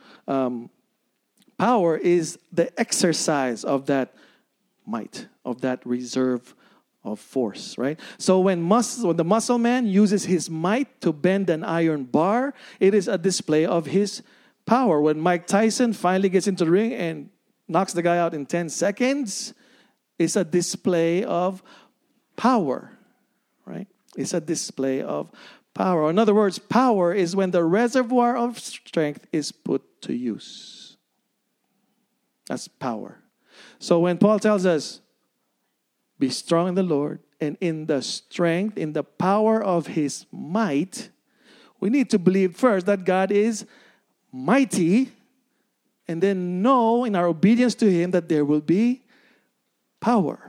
Power is the exercise of that might, of that reserve of force, right? So when the muscle man uses his might to bend an iron bar, it is a display of his power. When Mike Tyson finally gets into the ring and knocks the guy out in 10 seconds, it's a display of power, right? It's a display of power. In other words, power is when the reservoir of strength is put to use. That's power. So when Paul tells us, be strong in the Lord and in the strength, in the power of his might, we need to believe first that God is mighty, and then know in our obedience to him that there will be power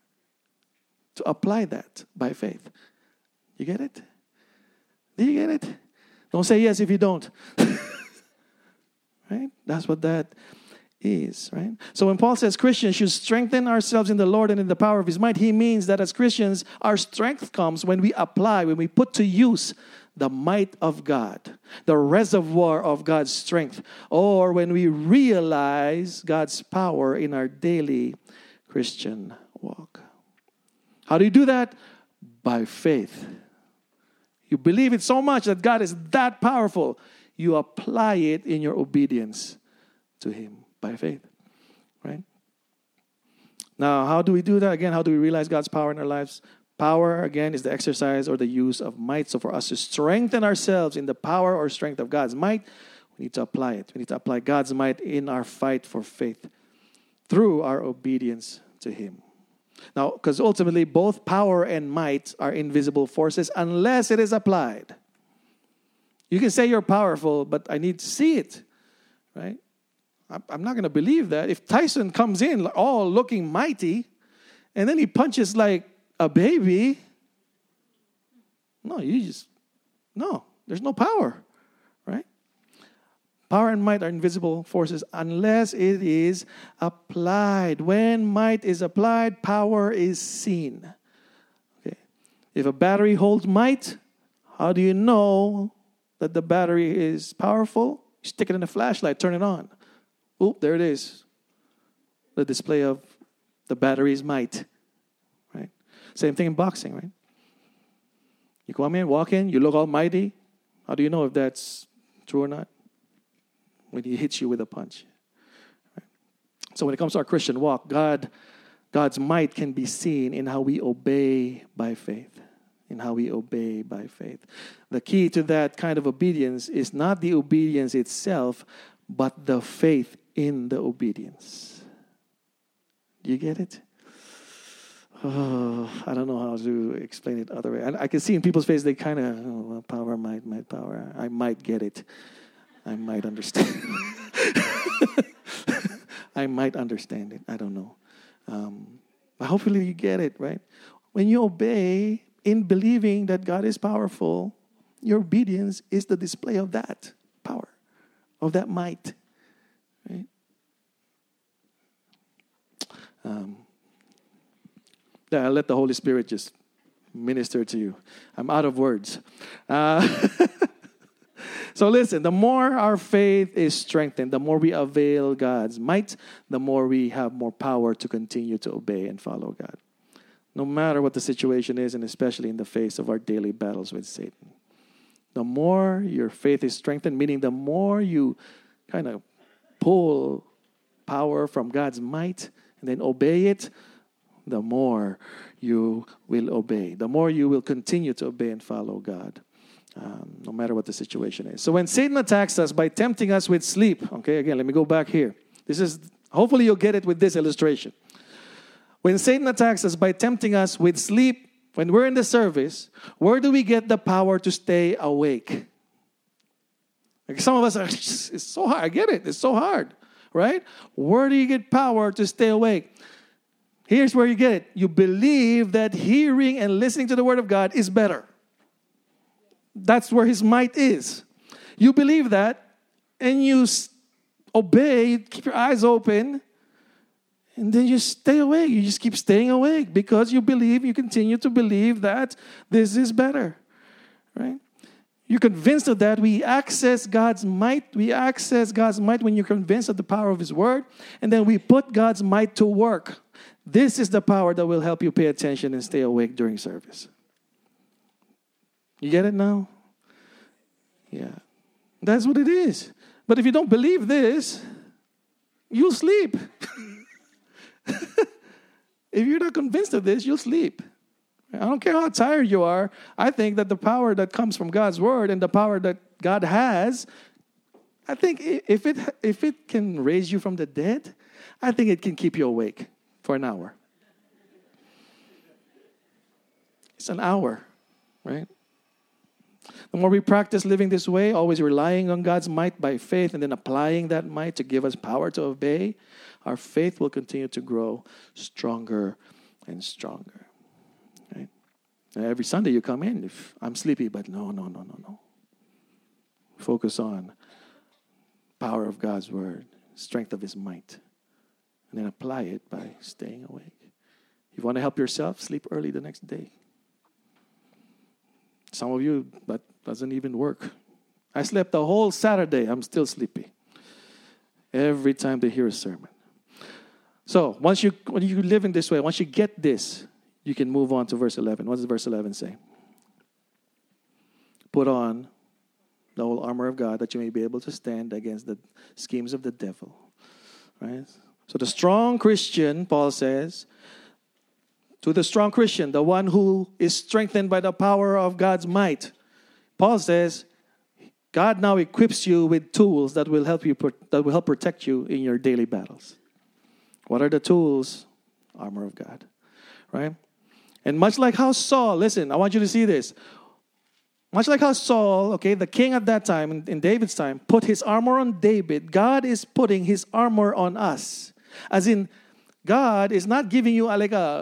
to apply that by faith. You get it? Do you get it? Don't say yes if you don't. Right? That's what that is, right? So when Paul says Christians should strengthen ourselves in the Lord and in the power of his might, he means that as Christians, our strength comes when we apply, when we put to use the might of God, the reservoir of God's strength, or when we realize God's power in our daily Christian walk. How do you do that? By faith. You believe it so much that God is that powerful, you apply it in your obedience to him by faith, right? Now, how do we do that? Again, how do we realize God's power in our lives? Power, again, is the exercise or the use of might. So for us to strengthen ourselves in the power or strength of God's might, we need to apply it. We need to apply God's might in our fight for faith through our obedience to him. Now, because ultimately both power and might are invisible forces unless it is applied. You can say you're powerful, but I need to see it, right? I'm not going to believe that. If Tyson comes in all looking mighty, and then he punches like a baby, no, there's no power, right? Power and might are invisible forces unless it is applied. When might is applied, power is seen. Okay. If a battery holds might, how do you know that the battery is powerful? You stick it in a flashlight, turn it on. Oh, there it is. The display of the battery's might. Right? Same thing in boxing, right? You come in, walk in, you look all mighty. How do you know if that's true or not? When he hits you with a punch. Right? So when it comes to our Christian walk, God's might can be seen in how we obey by faith. In how we obey by faith. The key to that kind of obedience is not the obedience itself, but the faith in the obedience. Do you get it? Oh, I don't know how to explain it other way. I can see in people's face they kind of, power, might, power. I might get it. I might understand. I might understand it. I don't know. But hopefully you get it, right? When you obey in believing that God is powerful, your obedience is the display of that power, of that might. Right? I'll let the Holy Spirit just minister to you. I'm out of words. So listen, the more our faith is strengthened, the more we avail God's might, the more we have more power to continue to obey and follow God. No matter what the situation is, and especially in the face of our daily battles with Satan. The more your faith is strengthened, meaning the more you kind of pull power from God's might and then obey it, the more you will obey. The more you will continue to obey and follow God, no matter what the situation is. So when Satan attacks us by tempting us with sleep, okay, again, let me go back here. Hopefully you'll get it with this illustration. When Satan attacks us by tempting us with sleep, when we're in the service, where do we get the power to stay awake? Like some of us are, it's so hard. I get it. It's so hard, right? Where do you get power to stay awake? Here's where you get it. You believe that hearing and listening to the Word of God is better. That's where His might is. You believe that, and you obey, keep your eyes open, and then you stay awake. You just keep staying awake because you continue to believe that this is better, right? You're convinced of that. We access God's might. We access God's might when you're convinced of the power of His Word, and then we put God's might to work. This is the power that will help you pay attention and stay awake during service. You get it now? Yeah. That's what it is. But if you don't believe this, you'll sleep. If you're not convinced of this, you'll sleep. I don't care how tired you are. I think that the power that comes from God's Word and the power that God has, I think if it can raise you from the dead, I think it can keep you awake for an hour. It's an hour, right? The more we practice living this way, always relying on God's might by faith and then applying that might to give us power to obey, our faith will continue to grow stronger and stronger. Right? And every Sunday you come in, if I'm sleepy, but no. Focus on power of God's Word, strength of His might, and then apply it by staying awake. If you want to help yourself, sleep early the next day. Some of you, that doesn't even work. I slept the whole Saturday. I'm still sleepy. Every time they hear a sermon. So, when you live in this way, once you get this, you can move on to verse 11. What does verse 11 say? Put on the whole armor of God that you may be able to stand against the schemes of the devil. Right? So the strong Christian, Paul says, to the strong Christian, the one who is strengthened by the power of God's might, Paul says, God now equips you with tools that will help protect you in your daily battles. What are the tools? Armor of God, right? And much like how Saul, listen, I want you to see this. Much like how Saul, the king at that time, in David's time, put his armor on David, God is putting His armor on us. As in, God is not giving you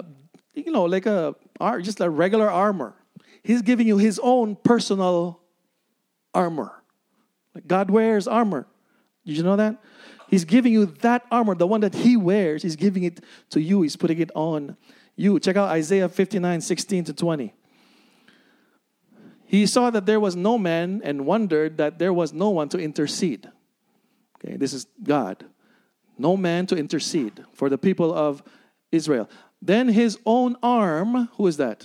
just a regular armor. He's giving you His own personal armor. Like God wears armor. Did you know that? He's giving you that armor, the one that He wears. He's giving it to you. He's putting it on you. Check out Isaiah 59:16-20. He saw that there was no man and wondered that there was no one to intercede. Okay, this is God. No man to intercede for the people of Israel. Then His own arm, who is that?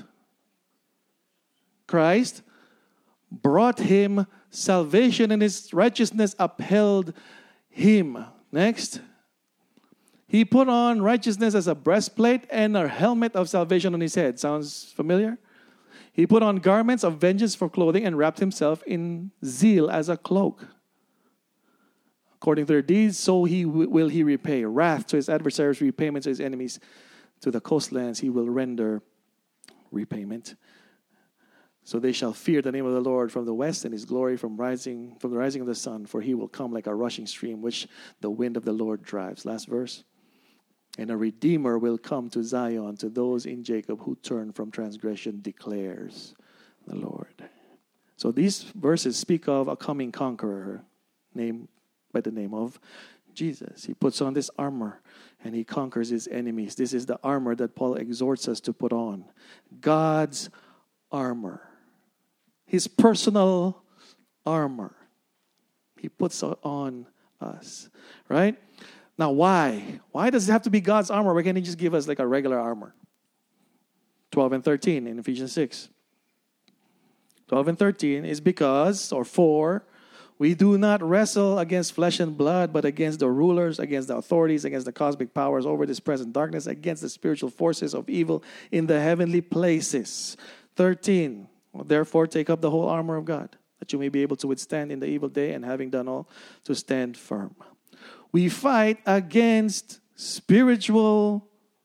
Christ, brought Him salvation, and His righteousness upheld Him. Next. He put on righteousness as a breastplate and a helmet of salvation on His head. Sounds familiar? He put on garments of vengeance for clothing and wrapped Himself in zeal as a cloak. According to their deeds, so will He repay. Wrath to His adversaries, repayment to His enemies. To the coastlands He will render repayment. So they shall fear the name of the Lord from the west, and His glory from the rising of the sun. For He will come like a rushing stream, which the wind of the Lord drives. Last verse. And a Redeemer will come to Zion, to those in Jacob who turn from transgression, declares the Lord. So these verses speak of a coming conqueror named by the name of Jesus. He puts on this armor and He conquers His enemies. This is the armor that Paul exhorts us to put on. God's armor. His personal armor. He puts on us. Right? Now, why? Why does it have to be God's armor? Why can't He just give us like a regular armor? 12 and 13 in Ephesians 6. 12 and 13 is because, or for, we do not wrestle against flesh and blood, but against the rulers, against the authorities, against the cosmic powers over this present darkness, against the spiritual forces of evil in the heavenly places. 13, therefore take up the whole armor of God, that you may be able to withstand in the evil day, and having done all, to stand firm. We fight against spiritual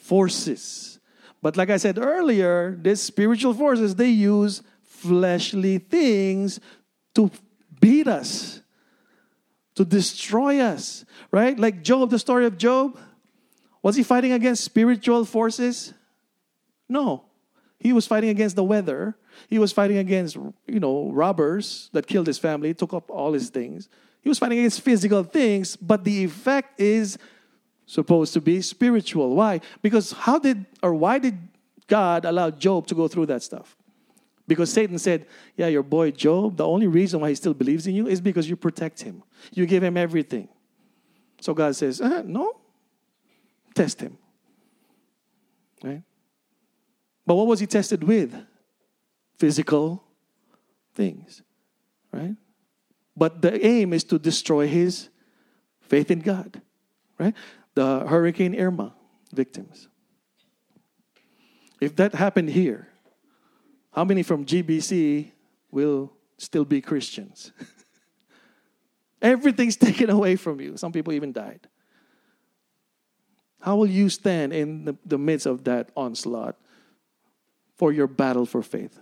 forces. But like I said earlier, these spiritual forces, they use fleshly things to beat us, to destroy us, right? Like Job, the story of Job. Was he fighting against spiritual forces? No. He was fighting against the weather. He was fighting against, robbers that killed his family, took up all his things. He was fighting against physical things, but the effect is supposed to be spiritual. Why? Because why did God allow Job to go through that stuff? Because Satan said, yeah, your boy Job, the only reason why he still believes in you is because you protect him. You give him everything. So God says, no, test him. Right? But what was he tested with? Physical things. Right? But the aim is to destroy his faith in God. Right? The Hurricane Irma victims. If that happened here, how many from GBC will still be Christians? Everything's taken away from you. Some people even died. How will you stand in the midst of that onslaught for your battle for faith?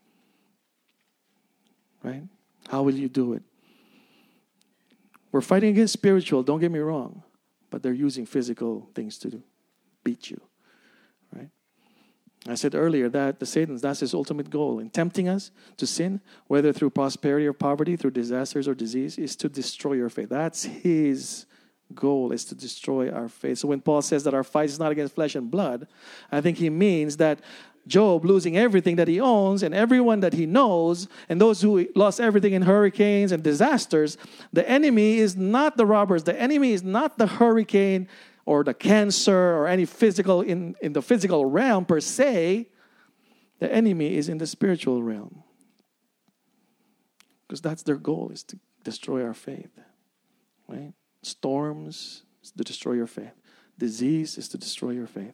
Right? How will you do it? We're fighting against spiritual, don't get me wrong, but they're using physical things to beat you. Right? I said earlier that that's his ultimate goal in tempting us to sin, whether through prosperity or poverty, through disasters or disease, is to destroy your faith. That's his goal, is to destroy our faith. So when Paul says that our fight is not against flesh and blood, I think he means that Job losing everything that he owns and everyone that he knows, and those who lost everything in hurricanes and disasters, the enemy is not the robbers. The enemy is not the hurricane or the cancer or any physical in the physical realm per se. The enemy is in the spiritual realm. Because that's their goal, is to destroy our faith. Right? Storms is to destroy your faith. Disease is to destroy your faith.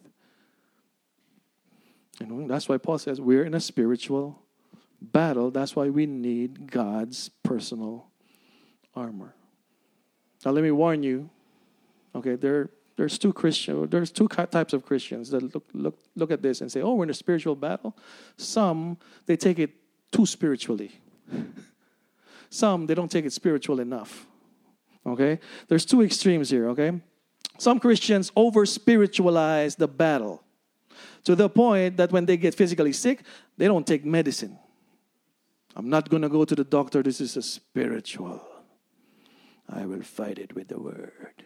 That's why Paul says we're in a spiritual battle. That's why we need God's personal armor. Now let me warn you. Okay, there's two types of Christians that look at this and say, "Oh, we're in a spiritual battle." Some they take it too spiritually. Some they don't take it spiritual enough. Okay, there's two extremes here. Okay, some Christians over spiritualize the battle, to the point that when they get physically sick, they don't take medicine. I'm not going to go to the doctor. This is a spiritual. I will fight it with the word.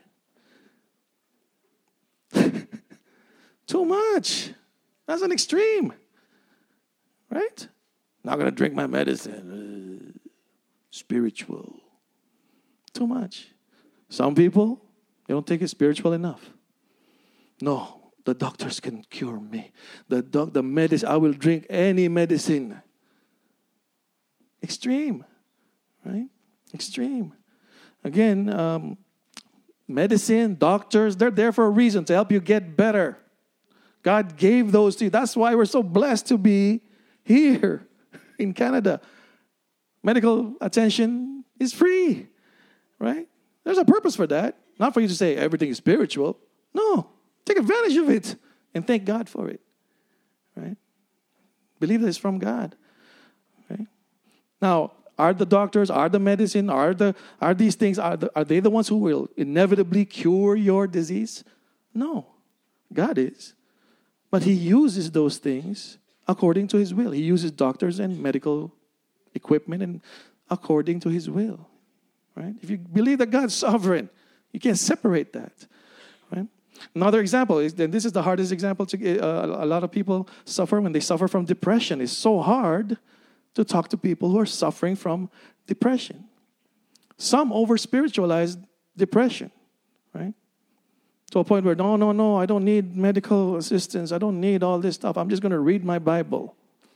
Too much. That's an extreme. Right? Not going to drink my medicine. Spiritual. Too much. Some people, they don't take it spiritual enough. No. The doctors can cure me. The medicine, I will drink any medicine. Extreme, right? Extreme. Again, medicine, doctors, they're there for a reason, to help you get better. God gave those to you. That's why we're so blessed to be here in Canada. Medical attention is free, right? There's a purpose for that. Not for you to say everything is spiritual. No. Take advantage of it and thank God for it, right? Believe that it's from God, right? Now, are the doctors, are the medicine, are these things, are they the ones who will inevitably cure your disease? No, God is. But he uses those things according to his will. He uses doctors and medical equipment and according to his will, right? If you believe that God's sovereign, you can't separate that, right? Another example is, and this is the hardest example to a lot of people suffer when they suffer from depression. It's so hard to talk to people who are suffering from depression. Some over-spiritualize depression, right? To a point where, no, I don't need medical assistance. I don't need all this stuff. I'm just going to read my Bible.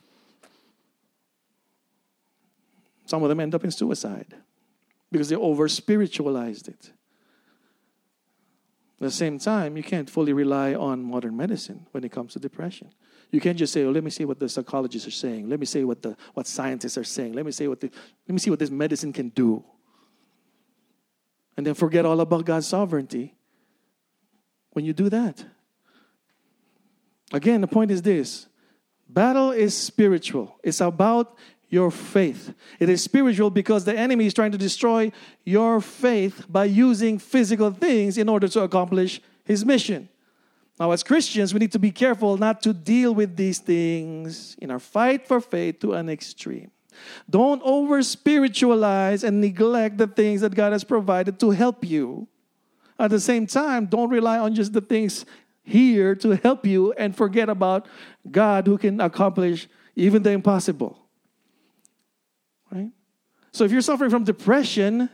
Some of them end up in suicide because they over-spiritualized it. At the same time, you can't fully rely on modern medicine when it comes to depression. You can't just say, let me see what the psychologists are saying. Let me see what scientists are saying. Let me see what this medicine can do. And then forget all about God's sovereignty when you do that. Again, the point is this. Battle is spiritual. It's about your faith. It is spiritual because the enemy is trying to destroy your faith by using physical things in order to accomplish his mission. Now, as Christians, we need to be careful not to deal with these things in our fight for faith to an extreme. Don't over-spiritualize and neglect the things that God has provided to help you. At the same time, don't rely on just the things here to help you and forget about God who can accomplish even the impossible. Right? So if you're suffering from depression,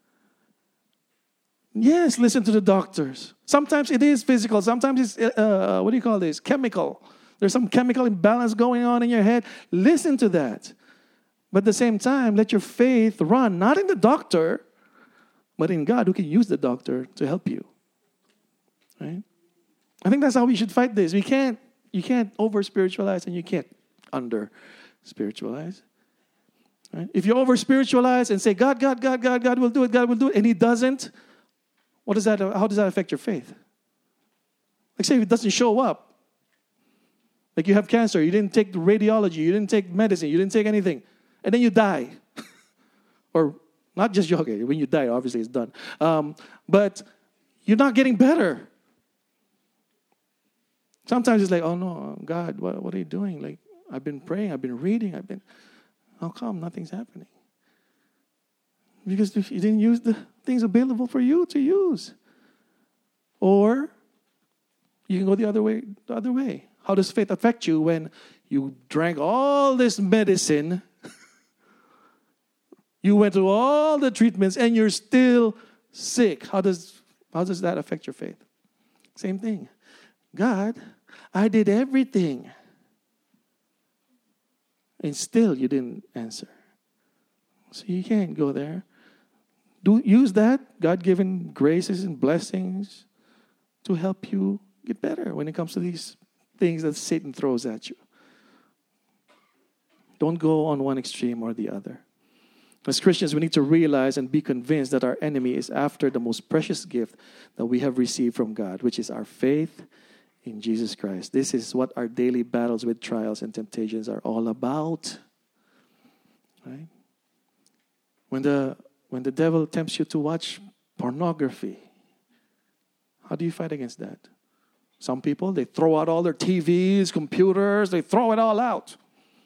yes, listen to the doctors. Sometimes it is physical. Sometimes it's, chemical. There's some chemical imbalance going on in your head. Listen to that. But at the same time, let your faith run, not in the doctor, but in God who can use the doctor to help you. Right? I think that's how we should fight this. You can't over-spiritualize and you can't under-spiritualize. Right? If you over-spiritualize and say, God will do it, and He doesn't, how does that affect your faith? Like say if it doesn't show up. Like you have cancer, you didn't take the radiology, you didn't take medicine, you didn't take anything, and then you die. Or not just you, okay, when you die, obviously it's done. But you're not getting better. Sometimes it's like, oh no, God, what are you doing? Like, I've been praying, I've been reading, how come nothing's happening? Because you didn't use the things available for you to use. Or you can go the other way. How does faith affect you when you drank all this medicine, you went through all the treatments, and you're still sick? How does that affect your faith? Same thing. God, I did everything. And still you didn't answer. So you can't go there. Use that God-given graces and blessings to help you get better when it comes to these things that Satan throws at you. Don't go on one extreme or the other. As Christians, we need to realize and be convinced that our enemy is after the most precious gift that we have received from God, which is our faith in Jesus Christ. This is what our daily battles with trials and temptations are all about. Right? When the devil tempts you to watch pornography, how do you fight against that? Some people, they throw out all their TVs, computers, they throw it all out.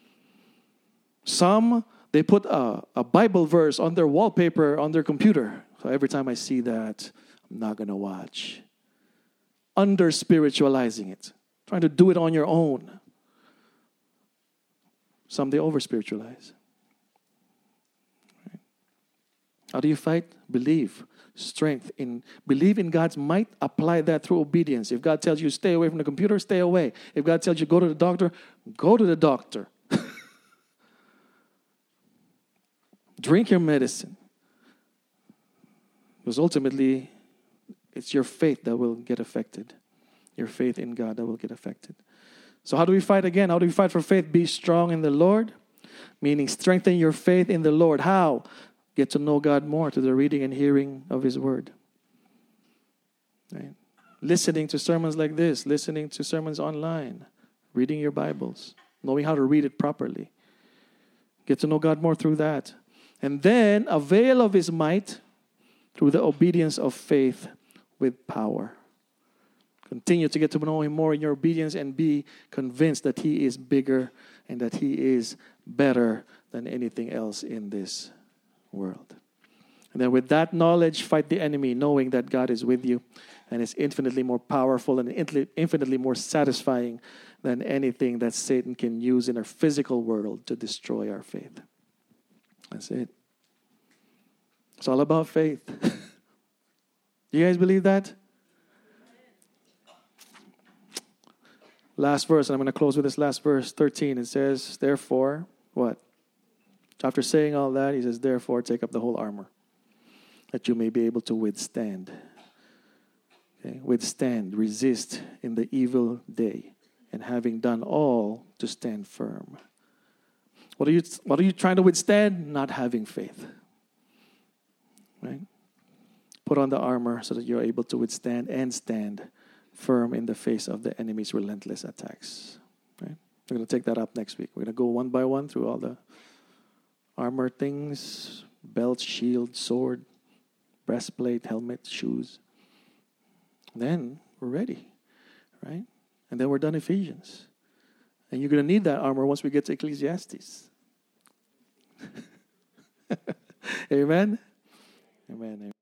Some, they put a Bible verse on their wallpaper on their computer. So every time I see that, I'm not going to watch. Under-spiritualizing it. Trying to do it on your own. Some, they over-spiritualize. Right? How do you fight? Believe. Strength. Believe in God's might. Apply that through obedience. If God tells you stay away from the computer, stay away. If God tells you go to the doctor, go to the doctor. Drink your medicine. Because ultimately, it's your faith that will get affected. Your faith in God that will get affected. So how do we fight again? How do we fight for faith? Be strong in the Lord. Meaning strengthen your faith in the Lord. How? Get to know God more through the reading and hearing of His Word. Right? Listening to sermons like this. Listening to sermons online. Reading your Bibles. Knowing how to read it properly. Get to know God more through that. And then avail of His might through the obedience of faith with power. Continue to get to know Him more in your obedience and be convinced that He is bigger and that He is better than anything else in this world. And then with that knowledge, fight the enemy, knowing that God is with you and is infinitely more powerful and infinitely more satisfying than anything that Satan can use in our physical world to destroy our faith. That's it. It's all about faith. Do you guys believe that? Last verse, and I'm going to close with this last verse, 13. It says, therefore, what? After saying all that, he says, therefore, take up the whole armor, that you may be able to withstand. Okay? Withstand, resist in the evil day, and having done all, to stand firm. What are you trying to withstand? Not having faith. Right? Put on the armor so that you're able to withstand and stand firm in the face of the enemy's relentless attacks. Right? We're going to take that up next week. We're going to go one by one through all the armor things, belt, shield, sword, breastplate, helmet, shoes. Then we're ready, right? And then we're done Ephesians. And you're going to need that armor once we get to Ecclesiastes. Amen? Amen.